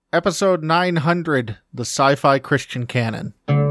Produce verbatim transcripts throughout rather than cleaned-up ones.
Episode nine hundred, the Sci-Fi Christian Canon.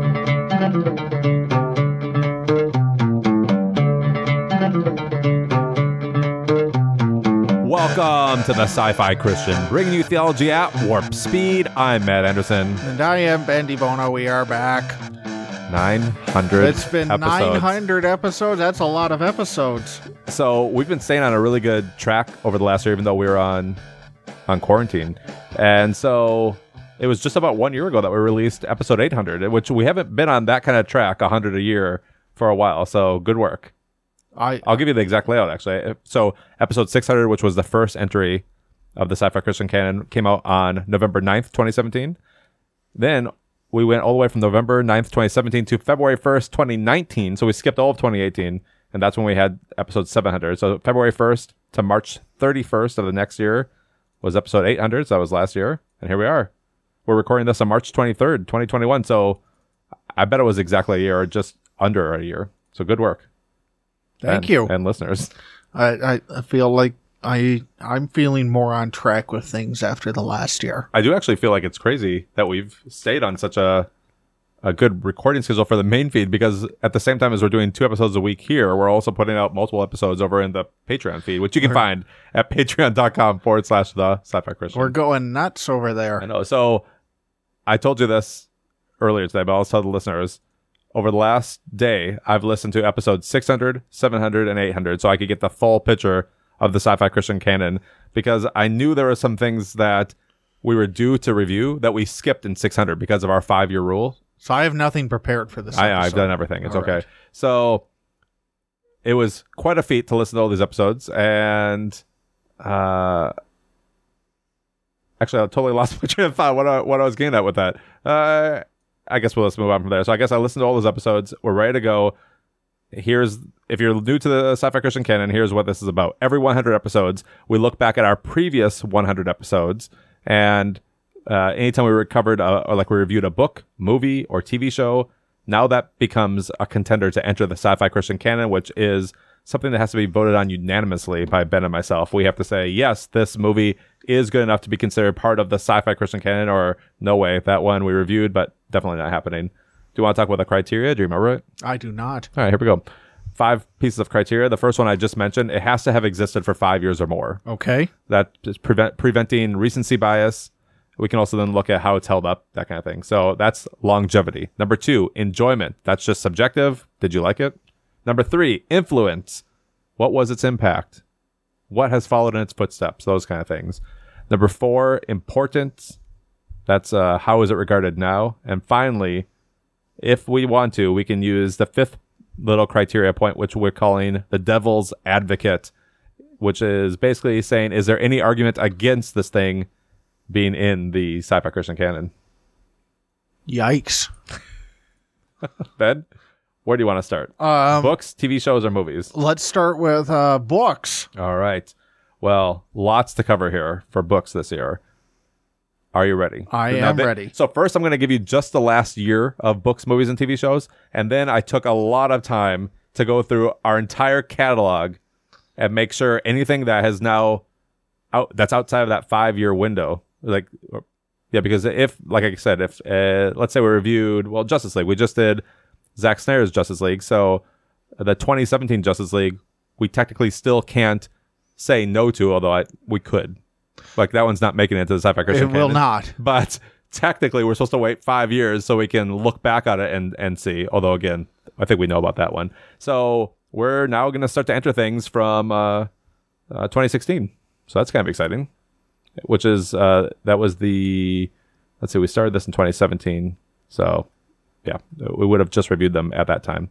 Welcome to the Sci-Fi Christian, bringing you theology at warp speed. I'm Matt Anderson. And I am Ben DiBono. We are back. nine hundred It's been episodes. nine hundred episodes. That's a lot of episodes. So we've been staying on a really good track over the last year, even though we were on on quarantine. And so it was just about one year ago that we released episode eight hundred, which we haven't been on that kind of track, one hundred a year, for a while. So good work. I, I'll give you the exact layout, actually. So episode six hundred, which was the first entry of the Sci-Fi Christian Canon, came out on November ninth, twenty seventeen. Then we went all the way from November ninth, twenty seventeen to February first, twenty nineteen. So we skipped all of twenty eighteen, and that's when we had episode seven hundred. So February first to March thirty-first of the next year was episode eight hundred. So that was last year. And here we are. We're recording this on March twenty-third, twenty twenty-one. So I bet it was exactly a year or just under a year. So good work. Thank and, you. And listeners. I, I, I feel like I, I'm feeling more on track with things after the last year. I do actually feel like it's crazy that we've stayed on such a a good recording schedule for the main feed, because at the same time as we're doing two episodes a week here, we're also putting out multiple episodes over in the Patreon feed, which you can find at patreon.com forward slash the Sci-Fi Christian. We're going nuts over there. I know. So I told you this earlier today, but I'll tell the listeners. Over the last day, I've listened to episodes six hundred, seven hundred, and eight hundred so I could get the full picture of the Sci-Fi Christian Canon, because I knew there were some things that we were due to review that we skipped in six hundred because of our five-year rule. So I have nothing prepared for this I, episode. I've done everything. It's All okay. right. So it was quite a feat to listen to all these episodes, and uh, actually, I totally lost my train of thought. What I, what I was getting at with that. Uh, I guess we'll let's move on from there. So I guess I listened to all those episodes. We're ready to go. Here's, if you're new to the Sci-Fi Christian Canon, here's what this is about. Every one hundred episodes, we look back at our previous one hundred episodes, and uh, anytime we recovered, uh, or like we reviewed a book, movie, or T V show, now that becomes a contender to enter the Sci-Fi Christian Canon, which is something that has to be voted on unanimously by Ben and myself. We have to say, yes, this movie is good enough to be considered part of the Sci-Fi Christian Canon, or no way, that one we reviewed, but definitely not happening. Do you want to talk about the criteria? Do you remember it? I do not. All right, here we go. Five pieces of criteria. The first one I just mentioned, it has to have existed for five years or more. Okay. That is prevent, preventing recency bias. We can also then look at how it's held up, that kind of thing. So that's longevity. Number two, enjoyment. That's just subjective. Did you like it? Number three, influence. What was its impact? What has followed in its footsteps? Those kind of things. Number four, importance. That's uh, how is it regarded now? And finally, if we want to, we can use the fifth little criteria point, which we're calling the devil's advocate, which is basically saying, is there any argument against this thing being in the Sci-Fi Christian Canon? Yikes. Ben, where do you want to start? Um, Books, T V shows, or movies? Let's start with uh, books. All right. Well, lots to cover here for books this year. Are you ready? I Now, am th- ready. So first, I'm going to give you just the last year of books, movies, and T V shows. And then I took a lot of time to go through our entire catalog and make sure anything that has now out that's outside of that five-year window. Like, yeah, because if, like I said, if uh, let's say we reviewed, well, Justice League. We just did Zack Snyder's Justice League. So the twenty seventeen Justice League, we technically still can't say no to, although I, we could. Like, that one's not making it into the Sci-Fi Christian It will canon. not. But technically, we're supposed to wait five years so we can look back at it and, and see. Although, again, I think we know about that one. So we're now going to start to enter things from uh, uh, twenty sixteen. So that's kind of exciting. Which is, uh, that was the, let's see, we started this in twenty seventeen. So, yeah, we would have just reviewed them at that time.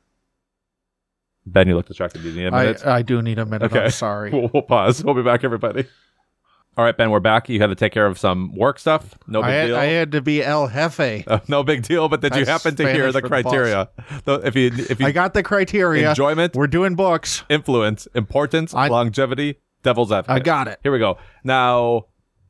Ben, you look distracted. Do you need a minute? I, I do need a minute. Okay. I'm sorry. We'll, we'll pause. We'll be back, everybody. All right, Ben, we're back. You had to take care of some work stuff. No big I had, deal. I had to be El Jefe. Uh, no big deal. But did you That's happen to hear Spanish the for the boss. criteria? The, if you, if you I got the criteria. enjoyment, We're doing books. influence, importance, I- longevity, devil's advocate. I got it. Here we go. Now,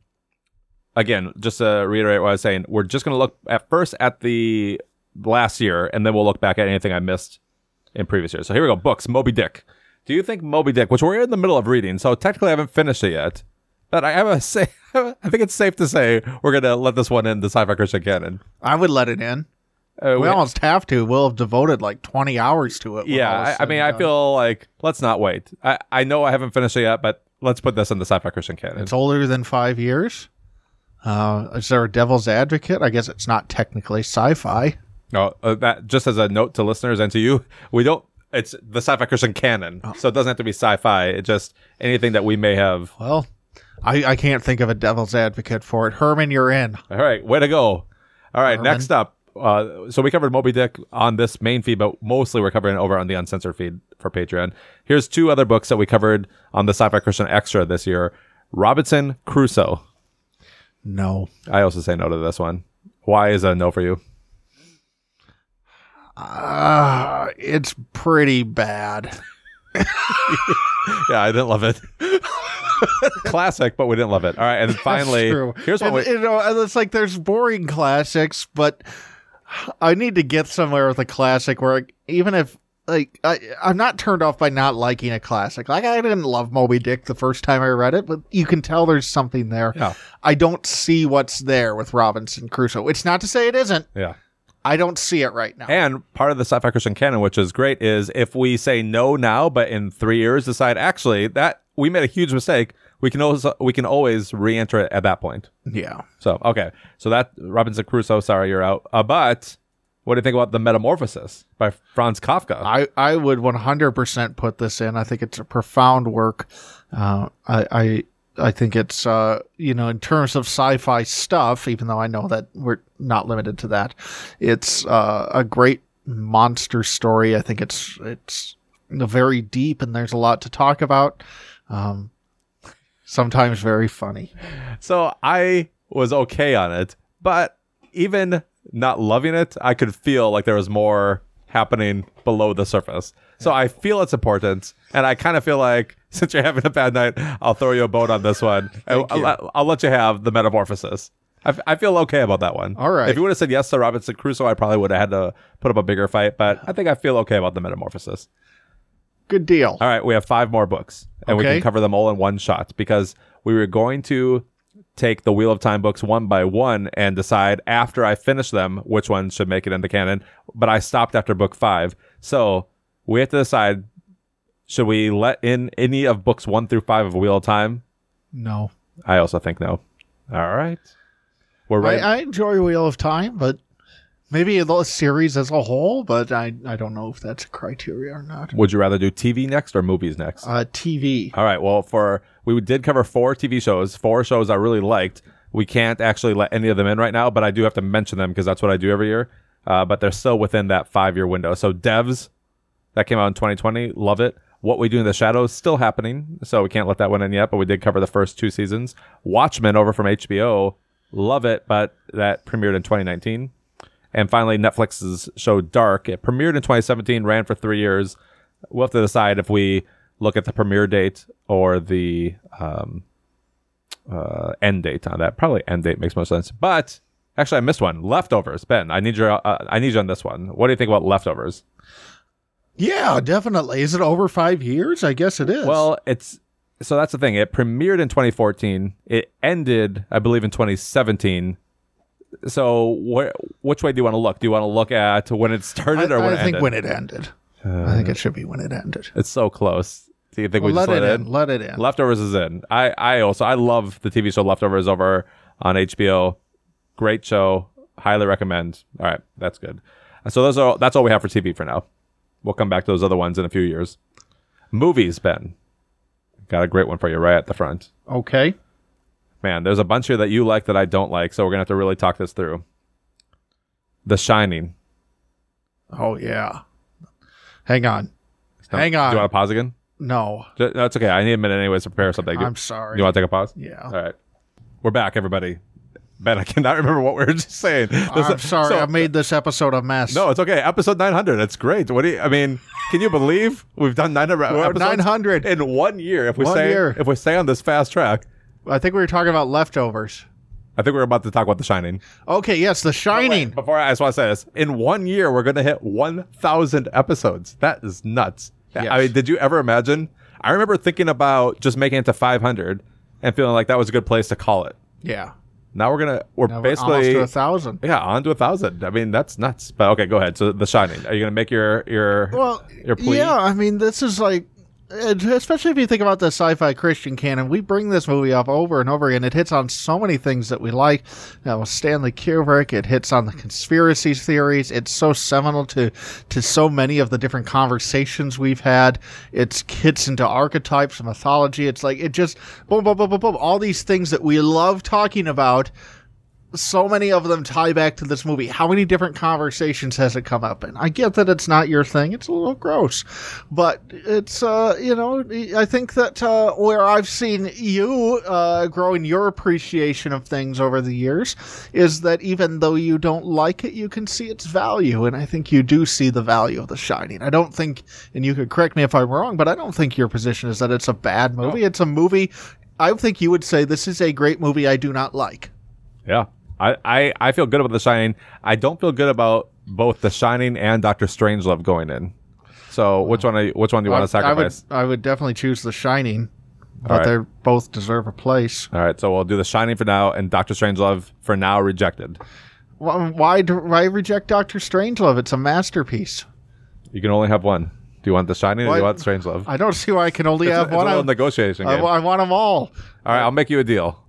again, just to reiterate what I was saying, we're just going to look at first at the last year, and then we'll look back at anything I missed in previous years. So here we go. Books, Moby Dick. Do you think Moby Dick, which we're in the middle of reading, so technically I haven't finished it yet. But I have a say. I think it's safe to say we're gonna let this one in the Sci-Fi Christian canon. I would let it in. Uh, we, we almost have to. We'll have devoted like twenty hours to it. Yeah, I, I mean, I feel like let's not wait. I, I know I haven't finished it yet, but let's put this in the Sci-Fi Christian canon. It's older than five years. Uh, is there a devil's advocate? I guess it's not technically sci-fi. No, uh, that just as a note to listeners and to you, we don't. It's the Sci-Fi Christian canon, oh. so it doesn't have to be sci-fi. It's just anything that we may have. Well, I, I can't think of a devil's advocate for it. Herman, you're in. All right, way to go. All right, Herman. Next up. Uh, so we covered Moby Dick on this main feed, but mostly we're covering it over on the uncensored feed for Patreon. Here's two other books that we covered on the Sci-Fi Christian Extra this year. Robinson Crusoe. No. I also say no to this one. Why is that a no for you? Uh, it's pretty bad. Yeah, I didn't love it. Classic, but we didn't love it. All right, and finally, here's what and, we... you know, it's like there's boring classics, but I need to get somewhere with a classic where even if like I, I'm not turned off by not liking a classic. Like I didn't love Moby Dick the first time I read it, but you can tell there's something there. Yeah. I don't see what's there with Robinson Crusoe. It's not to say it isn't. Yeah. I don't see it right now. And part of the Sci-Fi Christian canon, which is great, is if we say no now, but in three years decide actually that we made a huge mistake, we can always we can always re-enter it at that point. Yeah. So okay, so that Robinson Crusoe. Sorry, you're out. Uh, but what do you think about The Metamorphosis by Franz Kafka? I I would one hundred percent put this in. I think it's a profound work. Uh, I I I think it's uh you know in terms of sci-fi stuff, even though I know that we're not limited to that, it's uh, a great monster story. I think it's it's very deep and there's a lot to talk about. Um, sometimes very funny. So I was okay on it, but even not loving it, I could feel like there was more happening below the surface. So I feel it's important, and I kind of feel like since you're having a bad night, I'll throw you a bone on this one. I'll, I'll, I'll let you have The Metamorphosis. I, f- I feel okay about that one. All right. If you would have said yes to Robinson Crusoe, I probably would have had to put up a bigger fight, but I think I feel okay about The Metamorphosis. Good deal. All right, we have five more books, and okay. we can cover them all in one shot because we were going to take the Wheel of Time books one by one and decide after I finish them which ones should make it into canon, but I stopped after book five. So we have to decide, should we let in any of books one through five of Wheel of Time? No. I also think no. All right. We're right. I, I enjoy Wheel of Time, but maybe the series as a whole, but I, I don't know if that's a criteria or not. Would you rather do T V next or movies next? Uh, T V. All right. Well, for we did cover four T V shows, four shows I really liked. We can't actually let any of them in right now, but I do have to mention them because that's what I do every year. Uh, but they're still within that five-year window. So Devs, that came out in twenty twenty. Love it. What We Do in the Shadows, still happening. So we can't let that one in yet, but we did cover the first two seasons. Watchmen over from H B O. Love it, but that premiered in twenty nineteen. And finally, Netflix's show Dark. It premiered in twenty seventeen, ran for three years. We'll have to decide if we look at the premiere date or the um, uh, end date on that. Probably end date makes most sense. But actually, I missed one. Leftovers. Ben, I need your uh, I need you on this one. What do you think about Leftovers? Yeah, definitely. Is it over five years? I guess it is. Well, it's so that's the thing. It premiered in twenty fourteen. It ended, I believe, in twenty seventeen. So wh- which way do you want to look? Do you want to look at when it started I, or when I it think ended? when it ended. Uh, I think it should be when it ended. It's so close. Do you think well, we just let, let it in? in? Let it in. Leftovers is in. I, I also I love the T V show Leftovers over on H B O. Great show. Highly recommend. All right, that's good. So those are that's all we have for T V for now. We'll come back to those other ones in a few years. Movies, Ben. Got a great one for you right at the front. Okay. Man, there's a bunch here that you like that I don't like, so we're going to have to really talk this through. The Shining. Oh, yeah. Hang on. No, Hang on. Do you want to pause again? No. J- That's okay. I need a minute anyways to prepare something. I'm sorry. Do you want to take a pause? Yeah. All right. We're back, everybody. Ben, I cannot remember what we were just saying. This, I'm sorry. so- I made this episode a mess. No, it's okay. Episode nine hundred. It's great. What do you, I mean, can you believe we've done nine hundred We're episodes nine hundred. in one year? If we One stay, year. if we stay on this fast track, I think we were talking about Leftovers. I think we're about to talk about The Shining. Okay, yes, The Shining. Wait, before I, I just want to say this, in one year we're going to hit one thousand episodes. That is nuts. Yes. I mean, did you ever imagine? I remember thinking about just making it to five hundred, and feeling like that was a good place to call it. Yeah. Now we're gonna we're Now we're basically almost to a thousand. Yeah, on to a thousand. I mean, that's nuts. But okay, go ahead. So, The Shining. Are you gonna make your your Well, your plea? yeah. I mean, this is like, especially if you think about the sci-fi Christian canon, we bring this movie up over and over again. It hits on so many things that we like. You know, Stanley Kubrick. It hits on the conspiracy theories. It's so seminal to to so many of the different conversations we've had. It hits into archetypes and mythology. It's like it just boom, boom, boom, boom, boom. All these things that we love talking about. So many of them tie back to this movie. How many different conversations has it come up in? I get that it's not your thing. It's a little gross. But it's, uh, you know, I think that uh, where I've seen you uh, growing your appreciation of things over the years is that even though you don't like it, you can see its value. And I think you do see the value of The Shining. I don't think, and you could correct me if I'm wrong, but I don't think your position is that it's a bad movie. No. It's a movie, I think you would say this is a great movie I do not like. Yeah. I, I, I feel good about The Shining. I don't feel good about both The Shining and Doctor Strangelove going in. So which one? Are you, which one do you I, want to sacrifice? I would, I would definitely choose The Shining, but right. they both deserve a place. All right, so we'll do The Shining for now, and Doctor Strangelove for now rejected. Why, why, do, why reject Doctor Strangelove? It's a masterpiece. You can only have one. Do you want The Shining or Why, do you want Strangelove? I don't see why I can only it's have a, one. It's a little I, negotiation I, game. I want them all. All right, I'll make you a deal.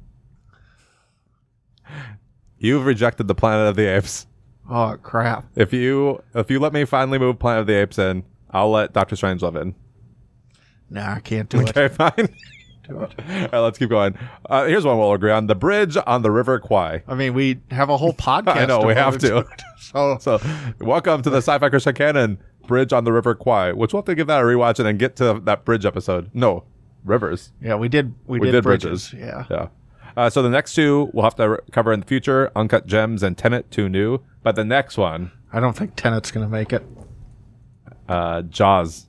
You've rejected the Planet of the Apes. Oh crap! If you if you let me finally move Planet of the Apes in, I'll let Doctor Strangelove in. Nah, I can't do okay, it. Okay, fine. Do it. All right, let's keep going. Uh, here's one we'll agree on: The Bridge on the River Kwai. I mean, we have a whole podcast. I know we have to. so, so, welcome to the Sci-Fi Christian Canon Bridge on the River Kwai, which we'll have to give that a rewatch and then get to that bridge episode. No, rivers. Yeah, we did. We, we did, did bridges. bridges. Yeah. Yeah. Uh, so the next two we'll have to re- cover in the future: Uncut Gems and Tenet, two new. But the next one, I don't think Tenet's going to make it. Uh, Jaws.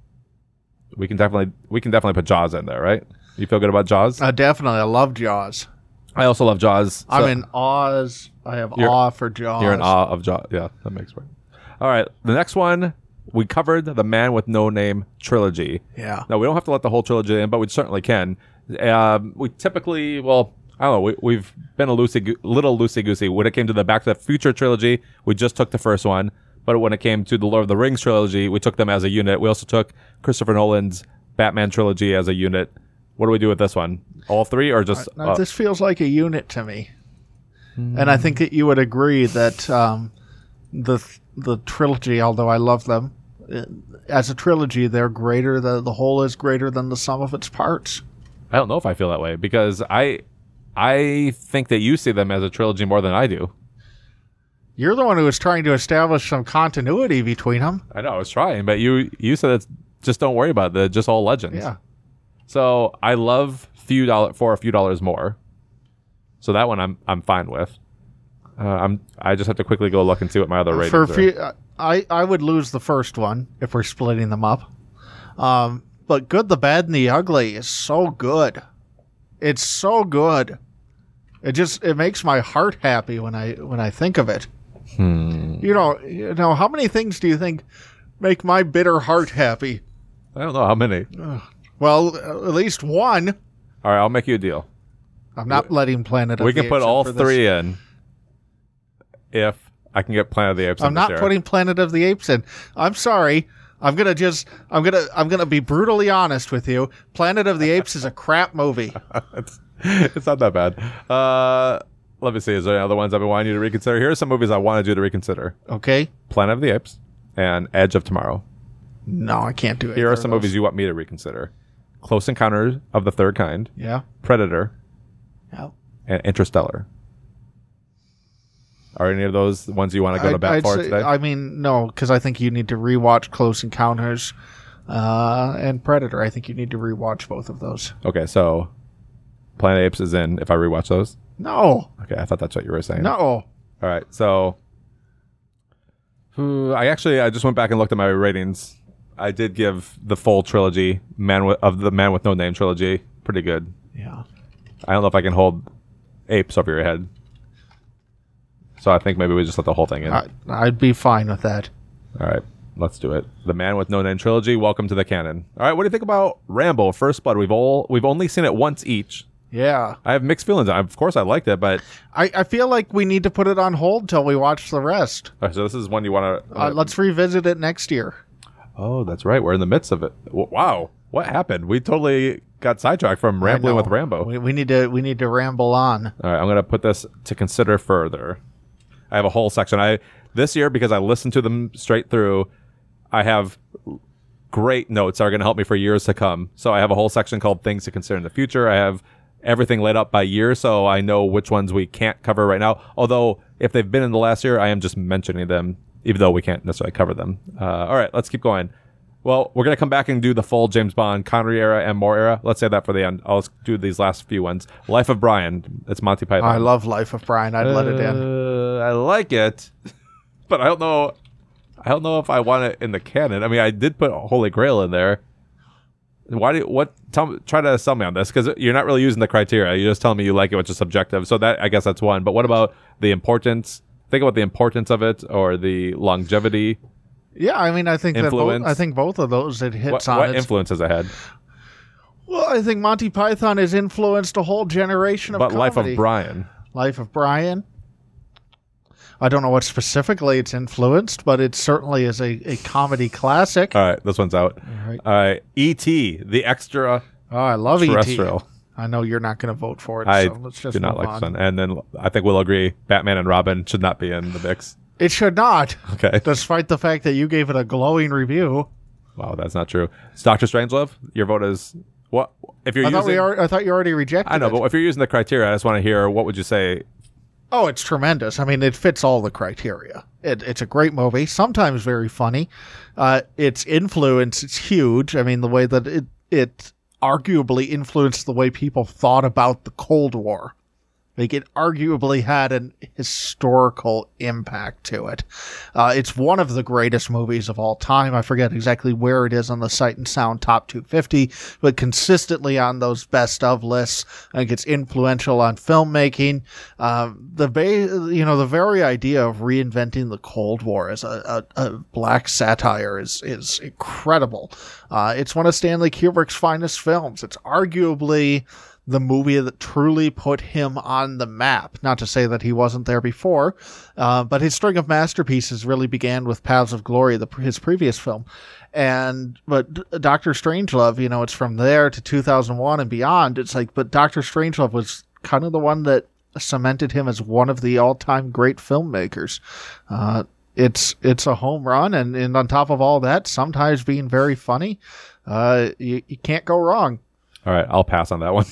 We can definitely we can definitely put Jaws in there, right? You feel good about Jaws? Uh, definitely. I love Jaws. I also love Jaws. So I'm in Oz. I have awe for Jaws. You're in awe of Jaws. Yeah, that makes sense. All right, the next one we covered the Man with No Name trilogy. Yeah. Now we don't have to let the whole trilogy in, but we certainly can. Um, we typically, well, I don't know. We, we've been a loosey, little loosey goosey when it came to the Back to the Future trilogy. We just took the first one, but when it came to the Lord of the Rings trilogy, we took them as a unit. We also took Christopher Nolan's Batman trilogy as a unit. What do we do with this one? All three, or just? Uh, no, uh, this feels like a unit to me, mm. and I think that you would agree that um, the the trilogy, although I love them as a trilogy, they're greater. The the whole is greater than the sum of its parts. I don't know if I feel that way because I. I think that you see them as a trilogy more than I do. You're the one who was trying to establish some continuity between them. I know, I was trying, but you you said it's just don't worry about it. They're just all legends. Yeah. So I love few dollar for a few dollars more. So that one I'm I'm fine with. Uh, I'm I just have to quickly go look and see what my other ratings for a are. few, uh, I I would lose the first one if we're splitting them up. Um, but Good, the Bad, and the Ugly is so good. It's so good. It just it makes my heart happy when I when I think of it. Hmm. You know, you know how many things do you think make my bitter heart happy? I don't know how many. Uh, well, at least one. All right, I'll make you a deal. I'm not we, letting Planet of we the can Apes put all for three this. in if I can get Planet of the Apes. I'm in not this putting Planet of the Apes in. I'm sorry. I'm gonna just I'm gonna I'm gonna be brutally honest with you. Planet of the Apes is a crap movie. it's, it's not that bad. Uh, let me see. Is there any other ones I've been wanting you to reconsider? Here are some movies I wanted you to reconsider. Okay. Planet of the Apes and Edge of Tomorrow. No, I can't do it. Here are some movies you want me to reconsider. Close Encounters of the Third Kind. Yeah. Predator. Yeah. And Interstellar. Are any of those the ones you want to go to bat I'd for say, today? I mean, no, because I think you need to rewatch Close Encounters uh, and Predator. I think you need to rewatch both of those. Okay, so Planet of the Apes is in if I rewatch those? No. Okay, I thought that's what you were saying. No. All right, so uh, I actually I just went back and looked at my ratings. I did give the full trilogy, Man with, of the Man with No Name trilogy, pretty good. Yeah. I don't know if I can hold apes over your head. So I think maybe we just let the whole thing in. I, I'd be fine with that. All right, let's do it. The Man with No Name trilogy. Welcome to the canon. All right, what do you think about Rambo: First Blood? We've all we've only seen it once each. Yeah. I have mixed feelings. Of course, I liked it, but I, I feel like we need to put it on hold till we watch the rest. all right, so this is one you want to. Uh, let's revisit it next year. Oh, that's right. We're in the midst of it. W- Wow, what happened? We totally got sidetracked from I rambling know. with Rambo. We, we need to we need to ramble on. All right, I'm going to put this to consider further. I have a whole section. I this year because I listened to them straight through. I have great notes that are going to help me for years to come. So I have a whole section called things to consider in the future. I have everything laid up by year, so I know which ones we can't cover right now. Although if they've been in the last year, I am just mentioning them, even though we can't necessarily cover them. Uh, all right, let's keep going. Well, we're going to come back and do the full James Bond, Connery era, and more era. Let's say that for the end. I'll do these last few ones. Life of Brian. It's Monty Python. I love Life of Brian. I'd let it in. Uh, I like it, but I don't know. I don't know if I want it in the canon. I mean, I did put Holy Grail in there. Why do you, what? Tell me, try to sell me on this because you're not really using the criteria. You're just telling me you like it, which is subjective. So that I guess that's one. But what about the importance? Think about the importance of it or the longevity. Yeah, I mean, I think that Influence. both, I think both of those it hits What, on. what its- influence has it had? Well, I think Monty Python has influenced a whole generation of But Life comedy. of Brian. Life of Brian. I don't know what specifically it's influenced, but it certainly is a, a comedy classic. All right, this one's out. All right. All right, E T, the extra Oh, I love E T. terrestrial. I know you're not going to vote for it, I so let's just do not move like on. this one. And then I think we'll agree Batman and Robin should not be in the mix. It should not, Okay. despite the fact that you gave it a glowing review. Wow, that's not true. It's Doctor Strangelove. Your vote is what? If you're I using, thought we are, I thought you already rejected I know, it. but if you're using the criteria, I just want to hear what would you say? Oh, it's tremendous. I mean, it fits all the criteria. It, it's a great movie, sometimes very funny. Uh, its influence is huge. I mean, the way that it it arguably influenced the way people thought about the Cold War. Like, it arguably had an historical impact to it. Uh, it's one of the greatest movies of all time. I forget exactly where it is on the Sight and Sound Top two fifty, but consistently on those best of lists. I think it's influential on filmmaking. Uh, the ba- you know, the very idea of reinventing the Cold War as a, a, a black satire is is incredible. Uh, it's one of Stanley Kubrick's finest films. It's arguably the movie that truly put him on the map. Not to say that he wasn't there before, uh, but his string of masterpieces really began with Paths of Glory, the, his previous film. And, but Doctor Strangelove, you know, it's from there to two thousand one and beyond. It's like, but Doctor Strangelove was kind of the one that cemented him as one of the all-time great filmmakers. Uh, it's, it's a home run. And, and on top of all that, sometimes being very funny, uh, you, you can't go wrong. All right, I'll pass on that one.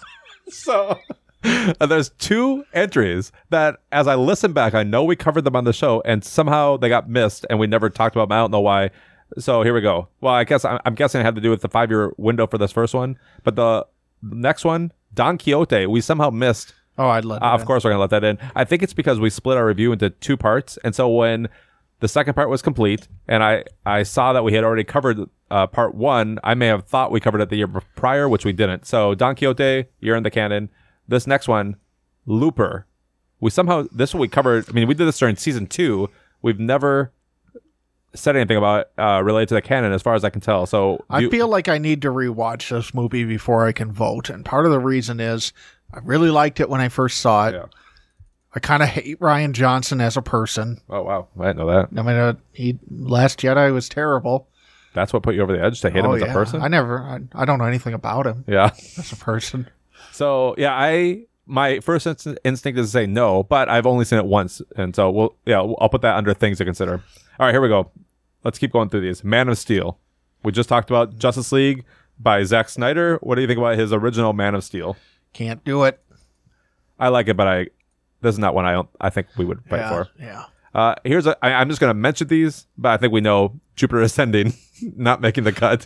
So uh, there's two entries that, as I listen back, I know we covered them on the show, and somehow they got missed, and we never talked about them. I don't know why. So here we go. Well, I guess I'm guessing it had to do with the five-year window for this first one, but the next one, Don Quixote, we somehow missed. Oh, I'd let it Uh, of in. course, we're gonna let that in. I think it's because we split our review into two parts, and so when the second part was complete, and I I saw that we had already covered uh, part one, I may have thought we covered it the year prior, which we didn't. So Don Quixote, you're in the canon. This next one, Looper. We somehow this one we covered. I mean, we did this during season two. We've never said anything about uh, related to the canon, as far as I can tell. So I you- feel like I need to rewatch this movie before I can vote. And part of the reason is I really liked it when I first saw it. Yeah. I kind of hate Ryan Johnson as a person. Oh wow, I didn't know that. I mean, uh, he Last Jedi was terrible. That's what put you over the edge to hate him Oh, as yeah. a person. I never, I, I don't know anything about him Yeah. as a person. So yeah, I my first inst- instinct is to say no, but I've only seen it once, and so we'll yeah I'll put that under things to consider. All right, here we go. Let's keep going through these. Man of Steel. We just talked about Justice League by Zack Snyder. What do you think about his original Man of Steel? Can't do it. I like it, but I this is not one I don't I think we would fight yeah, for. yeah. Uh, here's a, I, I'm just gonna mention these, but I think we know Jupiter Ascending not making the cut.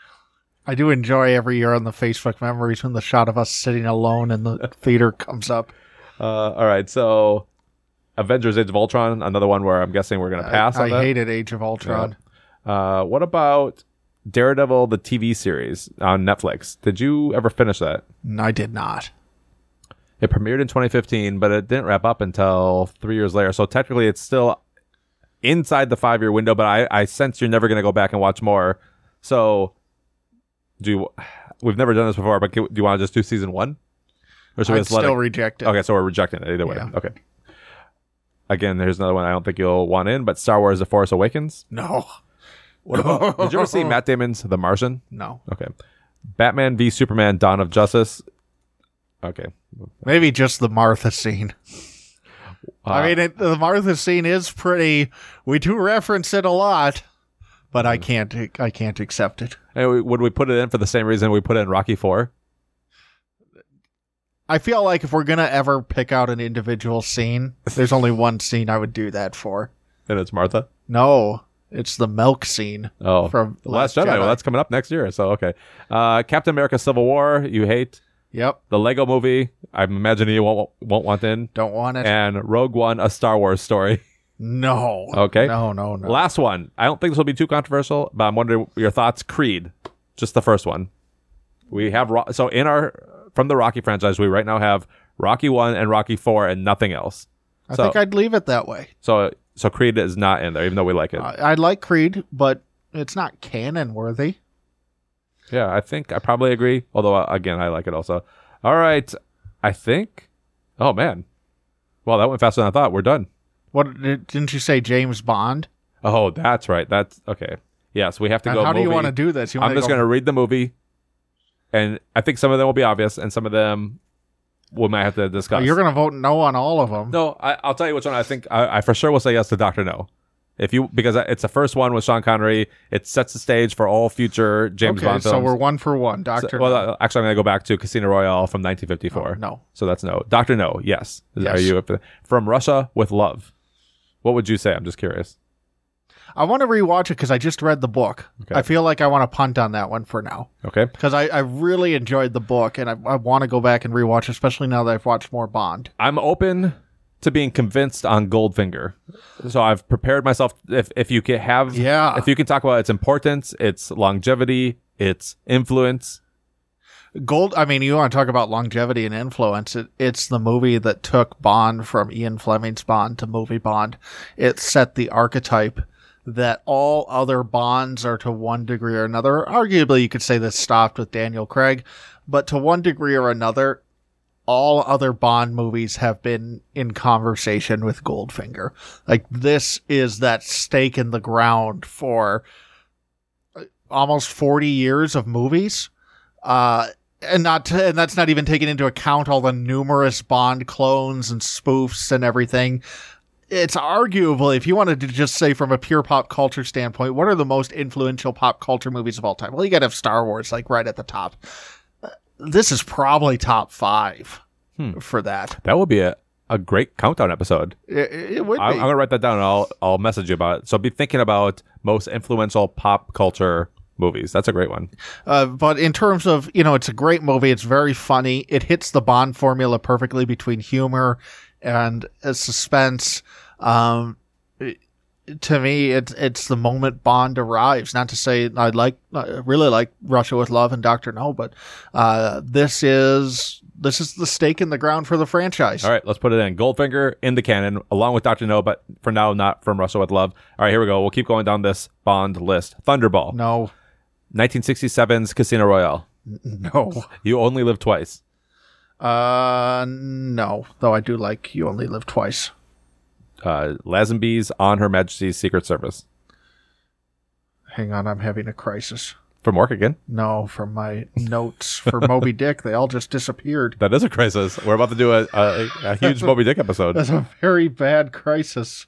I do enjoy every year on the Facebook memories when the shot of us sitting alone in the theater comes up. Uh, all right, so Avengers: Age of Ultron, another one where I'm guessing we're gonna pass I, on I that. hated Age of Ultron. Uh, what about Daredevil, the T V series on Netflix? Did you ever finish that? No, I did not. It premiered in twenty fifteen, but it didn't wrap up until three years later. So technically, it's still inside the five-year window. But I, I sense you're never going to go back and watch more. So, do you, we've never done this before, but do you want to just do season one? Or should we I'd just let still it? reject it. Okay, so we're rejecting it either way. Yeah. Okay. Again, there's another one I don't think you'll want in, but Star Wars: The Force Awakens. No. What about? Did you ever see Matt Damon's The Martian? No. Okay. Batman v Superman: Dawn of Justice. Okay. Maybe just the Martha scene. Uh, I mean, it, the Martha scene is pretty. We do reference it a lot, but I can't. I can't accept it. hey, would we put it in for the same reason we put in Rocky Four? I feel like if we're gonna ever pick out an individual scene, there's only one scene I would do that for. And it's Martha. No, it's the milk scene. Oh, from The Last Jedi. Well, that's coming up next year. So okay. Uh, Captain America: Civil War. You hate Yep. the Lego Movie. I'm imagining you won't won't want in. Don't want it. And Rogue One: A Star Wars Story. No. Okay. No. No. No. Last one. I don't think this will be too controversial, but I'm wondering your thoughts. Creed, just the first one. We have Ro- so in our from the Rocky franchise, we right now have Rocky One and Rocky Four, and nothing else. I so, think I'd leave it that way. so so Creed is not in there, even though we like it. I, I like Creed, but it's not canon worthy. Yeah, I think I probably agree. Although uh, again, I like it also. All right, I think. Oh man, well that went faster than I thought. We're done. What didn't you say, James Bond? Oh, that's right. That's okay. Yes, we have to And go. how do you movie. want to do this? You I'm wanna just go- going to read the movie, and I think some of them will be obvious, and some of them we might have to discuss. You're going to vote no on all of them. no, I, I'll tell you which one I think. I, I for sure will say yes to Doctor No. If you because it's the first one with Sean Connery, it sets the stage for all future James okay, Bond films. so we're one for one. So- Doctor well, No. uh, actually, I'm going to go back to Casino Royale from nineteen fifty-four. Oh, no. So that's no. Doctor No, yes. Yes. Are you up for- from Russia with Love? What would you say? I'm just curious. I want to rewatch it because I just read the book. Okay. I feel like I want to punt on that one for now Okay. because I, I really enjoyed the book and I, I want to go back and rewatch, especially now that I've watched more Bond. I'm open to being convinced on Goldfinger. So I've prepared myself. If if you can have, Yeah. if you can talk about its importance, its longevity, its influence. Gold. I mean, you want to talk about longevity and influence? It, it's the movie that took Bond from Ian Fleming's Bond to movie Bond. It set the archetype that all other Bonds are to one degree or another. Arguably, you could say this stopped with Daniel Craig, but to one degree or another, all other Bond movies have been in conversation with Goldfinger. Like, this is that stake in the ground for almost forty years of movies. Uh, and not, to, and that's not even taking into account all the numerous Bond clones and spoofs and everything. It's arguably, if you wanted to just say from a pure pop culture standpoint, what are the most influential pop culture movies of all time? Well, you gotta have Star Wars, like, right at the top. This is probably top five Hmm. for that. That would be a, a great countdown episode. It, it would I'm, be. I'm gonna write that down and I'll I'll message you about it. So be thinking about most influential pop culture movies. That's a great one. Uh, but in terms of, you know, it's a great movie. It's very funny. It hits the Bond formula perfectly between humor and uh, suspense. Um, it- to me, it's it's the moment Bond arrives. Not to say I like, I really like Russia with Love and Doctor No, but uh, this is this is the stake in the ground for the franchise. All right, let's put it in. Goldfinger in the canon, along with Doctor No, but for now, not from Russia with Love. All right, here we go. We'll keep going down this Bond list. Thunderball. No, nineteen sixty-seven's Casino Royale. no, You Only Live Twice. uh, no. Though I do like You Only Live Twice. Uh, Lazenby's On Her Majesty's Secret Service. Hang on, I'm having a crisis. From work again. No, from my notes for Moby Dick, they all just disappeared. That is a crisis. We're about to do a, a, a huge Moby Dick episode. That's a very bad crisis.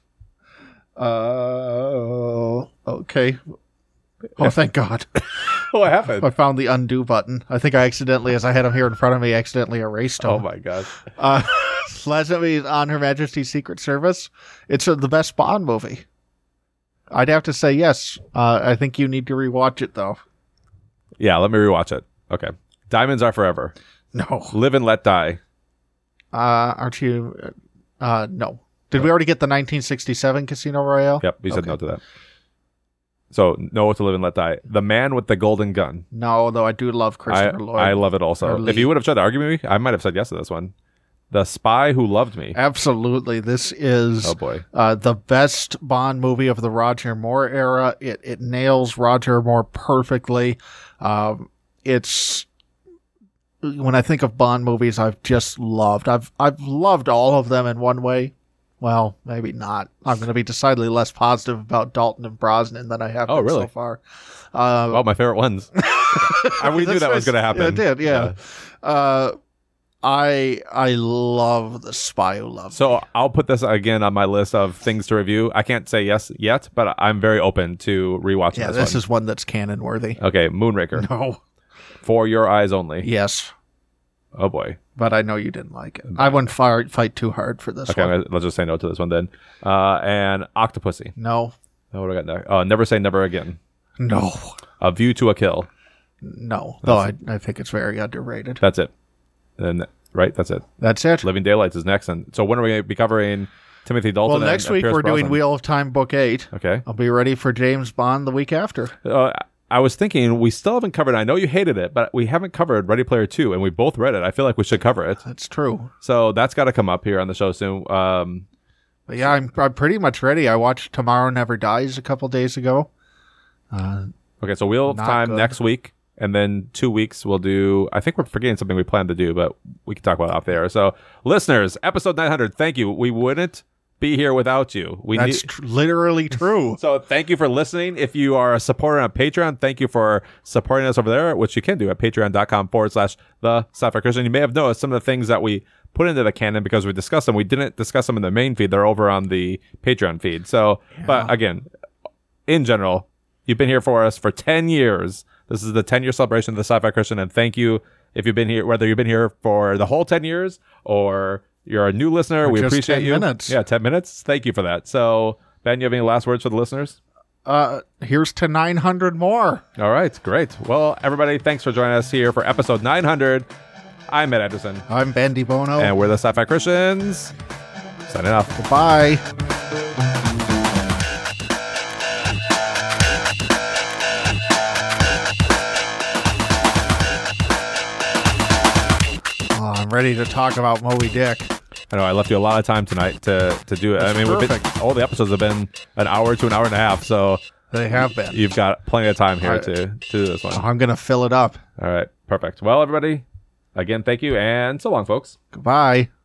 Uh, okay. Oh, thank God. What happened? I found the undo button. I think I accidentally, as I had him here in front of me, accidentally erased him. Oh my God. Uh, Lazenby on Her Majesty's Secret Service. It's uh, the best Bond movie. I'd have to say yes. Uh, I think you need to rewatch it, though. Yeah, let me rewatch it. Okay. Diamonds Are Forever. No. Live and Let Die. Uh, aren't you? Uh, no. Did we already get the nineteen sixty-seven Casino Royale? Yep, you said Okay. no to that. So, No to Live and Let Die. The Man with the Golden Gun. No, though I do love I, Christopher Lloyd. I love it also. Or If Lee. you would have tried to argue with me, I might have said yes to this one. The Spy Who Loved Me. Absolutely. This is Oh boy. uh, the best Bond movie of the Roger Moore era. It it nails Roger Moore perfectly. Um, it's when I think of Bond movies, I've just loved. I've I've loved all of them in one way. Well, maybe not. I'm going to be decidedly less positive about Dalton and Brosnan than I have Oh, been really? so far. Uh, Well, my favorite ones. I- we knew that was going to happen. It did, yeah. Uh, I I love The Spy Who Loved Me. So I'll put this again on my list of things to review. I can't say yes yet, but I'm very open to rewatching Yeah, this, this one. is one that's canon worthy. Okay, Moonraker. No. For your eyes only. Yes, Oh, boy. but I know you didn't like it. I wouldn't fire, fight too hard for this Okay, one. I'm gonna- let's just say no to this one then. Uh, and Octopussy. No, Oh, what do I got next? Oh, Never Say Never Again. no, A View to a Kill. no. Though I, I think it's very underrated. That's it. And right, that's it. That's it. Living Daylights is next. And so when are we going to be covering Timothy Dalton? Well, and- next and week Pierce we're doing Brosnan? Wheel of Time Book eight. Okay. I'll be ready for James Bond the week after. Uh, I was thinking we still haven't covered. I know you hated it, but we haven't covered Ready Player Two, and we both read it. I feel like we should cover it. That's true. So that's got to come up here on the show soon. Um, But yeah, I'm I'm pretty much ready. I watched Tomorrow Never Dies a couple days ago. Uh, okay, so Wheel of Not Time good. next week, and then two weeks we'll do. I think we're forgetting something we planned to do, but we can talk about it off there. So, listeners, episode nine hundred. Thank you. We wouldn't be here without you. We that's need. tr- literally true. So thank you for listening. If you are a supporter on Patreon, thank you for supporting us over there, which you can do at patreon.com forward slash the Sci-Fi Christian. You may have noticed some of the things that we put into the canon because we discussed them. We didn't discuss them in the main feed. They're over on the Patreon feed. So, but again, in general, you've been here for us for ten years. This is the ten year celebration of the Sci-Fi Christian. And thank you if you've been here, whether you've been here for the whole ten years or you're a new listener. Or We just appreciate ten you. minutes. Yeah, ten minutes. Thank you for that. So, Ben, you have any last words for the listeners? Uh, here's to nine hundred more. All right, great. Well, everybody, thanks for joining us here for episode nine hundred. I'm Ed Anderson, I'm Bandy Bono. and we're the Sci-Fi Christians. Signing off. Goodbye. Oh, I'm ready to talk about Moby Dick. I know I left you a lot of time tonight to to do it. I mean, we've been, perfect. all the episodes have been an hour to an hour and a half, so They have been. you've got plenty of time here I- to, to do this one. I'm going to fill it up. All right, perfect. Well, everybody, again, thank you, and so long, folks. Goodbye.